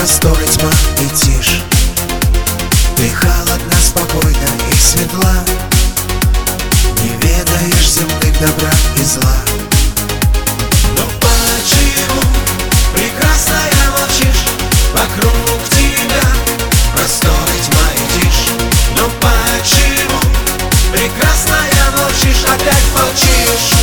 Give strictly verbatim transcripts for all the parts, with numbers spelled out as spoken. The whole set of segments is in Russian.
просторы тьма и тишь. Ты холодна, спокойна и светла, не ведаешь земных добра и зла. Но почему прекрасная молчишь? Вокруг тебя просторы тьма и тишь. Но почему прекрасная молчишь? Опять молчишь.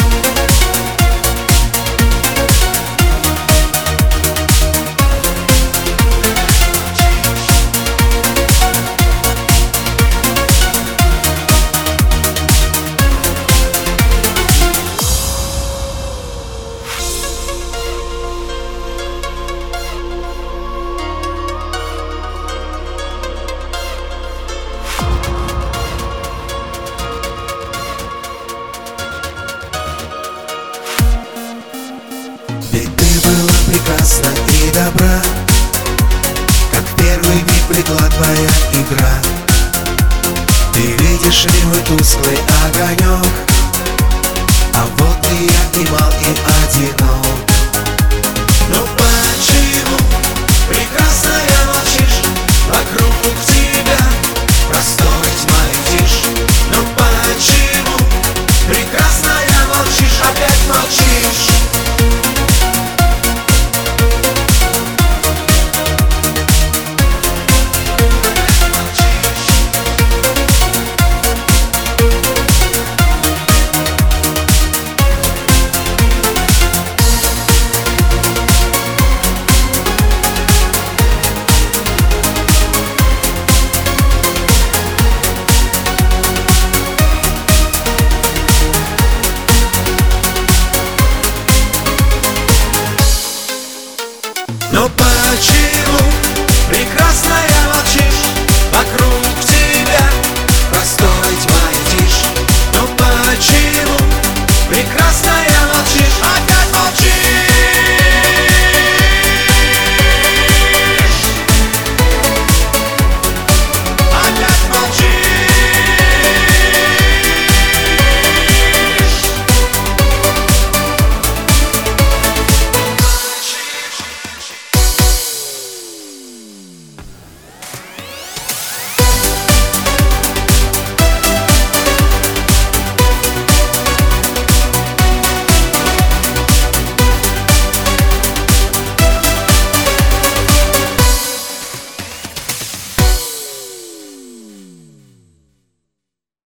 Ведь ты была прекрасна и добра, как в первый миг пригла твоя игра. Ты видишь ли мой тусклый огонек, а вот и я и мал, и одинок.